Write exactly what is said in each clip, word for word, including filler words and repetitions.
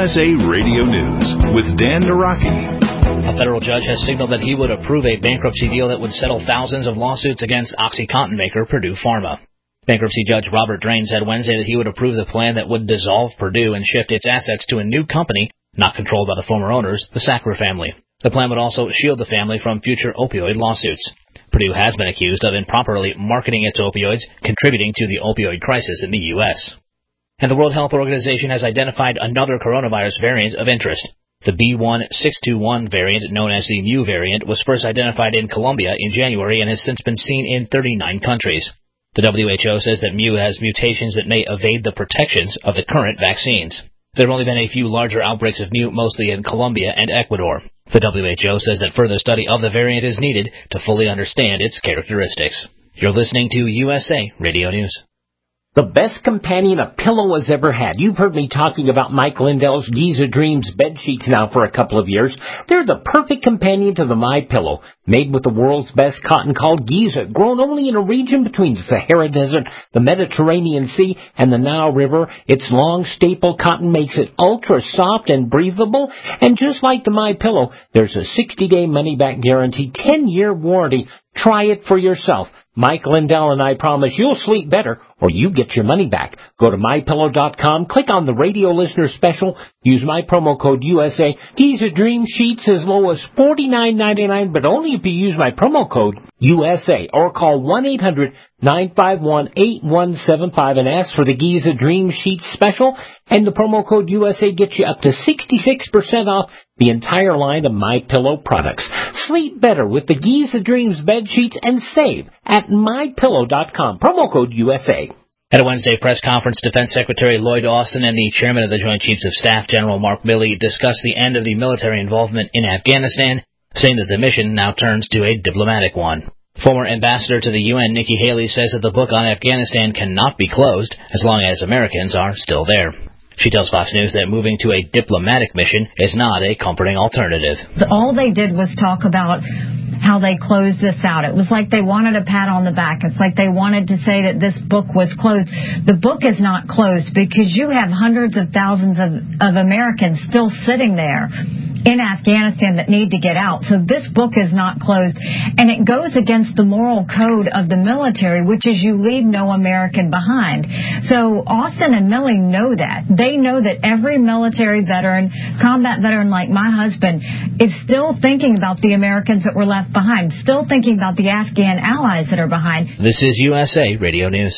S A Radio News with Dan Naraki. A federal judge has signaled that he would approve a bankruptcy deal that would settle thousands of lawsuits against OxyContin maker Purdue Pharma. Bankruptcy Judge Robert Drain said Wednesday that he would approve the plan that would dissolve Purdue and shift its assets to a new company not controlled by the former owners, the Sacre family. The plan would also shield the family from future opioid lawsuits. Purdue has been accused of improperly marketing its opioids, contributing to the opioid crisis in the U S And the World Health Organization has identified another coronavirus variant of interest. The B one six two one variant, known as the Mu variant, was first identified in Colombia in January and has since been seen in thirty-nine countries. The W H O says that Mu has mutations that may evade the protections of the current vaccines. There have only been a few larger outbreaks of Mu, mostly in Colombia and Ecuador. The W H O says that further study of the variant is needed to fully understand its characteristics. You're listening to U S A Radio News. The best companion a pillow has ever had. You've heard me talking about Mike Lindell's Giza Dreams bed sheets now for a couple of years. They're the perfect companion to the MyPillow. Made with the world's best cotton called Giza, grown only in a region between the Sahara Desert, the Mediterranean Sea, and the Nile River. Its long staple cotton makes it ultra soft and breathable. And just like the MyPillow, there's a sixty-day money-back guarantee, ten-year warranty. Try it for yourself. Mike Lindell and I promise you'll sleep better or you get your money back. Go to my pillow dot com, click on the radio listener special, use my promo code U S A. Giza Dream Sheets as low as forty-nine ninety-nine, but only if you use my promo code U S A or call one eight hundred nine five one eight one seven five and ask for the Giza Dream Sheets special, and the promo code U S A gets you up to sixty-six percent off the entire line of MyPillow products. Sleep better with the Giza Dreams bed sheets and save at my pillow dot com. Promo code U S A. At a Wednesday press conference, Defense Secretary Lloyd Austin and the Chairman of the Joint Chiefs of Staff, General Mark Milley, discussed the end of the military involvement in Afghanistan, saying that the mission now turns to a diplomatic one. Former ambassador to the U N, Nikki Haley, says that the book on Afghanistan cannot be closed as long as Americans are still there. She tells Fox News that moving to a diplomatic mission is not a comforting alternative. All they did was talk about how they closed this out. It was like they wanted a pat on the back. It's like they wanted to say that this book was closed. The book is not closed because you have hundreds of thousands of, of Americans still sitting there in Afghanistan that need to get out. So this book is not closed, and it goes against the moral code of the military, which is you leave no American behind. So Austin and Milley know that. They know that every military veteran, combat veteran like my husband, is still thinking about the Americans that were left behind, still thinking about the Afghan allies that are behind. This is U S A Radio News.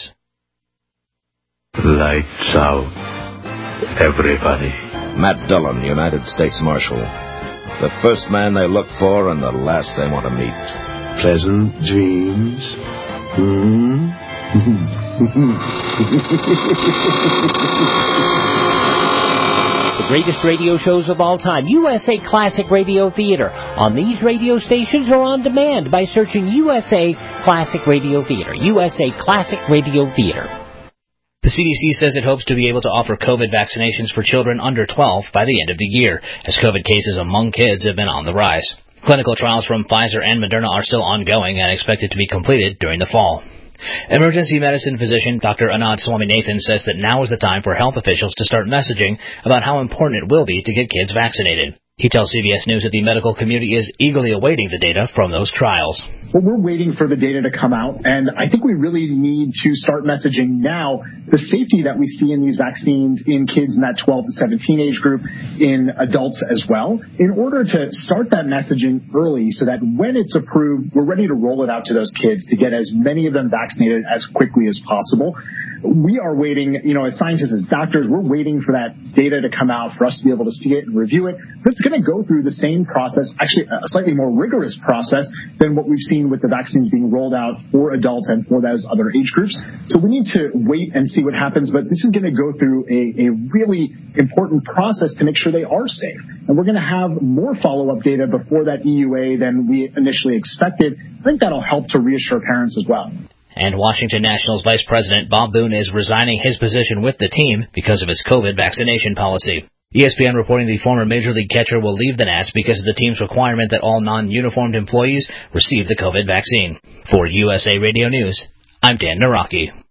Lights out, everybody. Matt Dillon, United States Marshal. The first man they look for and the last they want to meet. Pleasant dreams. Hmm? The greatest radio shows of all time, U S A Classic Radio Theater, on these radio stations or on demand by searching U S A Classic Radio Theater. U S A Classic Radio Theater. The C D C says it hopes to be able to offer COVID vaccinations for children under twelve by the end of the year, as COVID cases among kids have been on the rise. Clinical trials from Pfizer and Moderna are still ongoing and expected to be completed during the fall. Emergency medicine physician Doctor Anand Swaminathan says that now is the time for health officials to start messaging about how important it will be to get kids vaccinated. He tells C B S News that the medical community is eagerly awaiting the data from those trials. Well, we're waiting for the data to come out, and I think we really need to start messaging now the safety that we see in these vaccines in kids in that twelve to seventeen age group, in adults as well, in order to start that messaging early so that when it's approved, we're ready to roll it out to those kids to get as many of them vaccinated as quickly as possible. We are waiting, you know, as scientists, as doctors, we're waiting for that data to come out for us to be able to see it and review it. But it's going to go through the same process, actually a slightly more rigorous process than what we've seen with the vaccines being rolled out for adults and for those other age groups. So we need to wait and see what happens, but this is going to go through a, a really important process to make sure they are safe. And we're going to have more follow-up data before that E U A than we initially expected. I think that'll help to reassure parents as well. And Washington Nationals Vice President Bob Boone is resigning his position with the team because of its COVID vaccination policy. E S P N reporting the former Major League catcher will leave the Nats because of the team's requirement that all non-uniformed employees receive the COVID vaccine. For U S A Radio News, I'm Dan Naraki.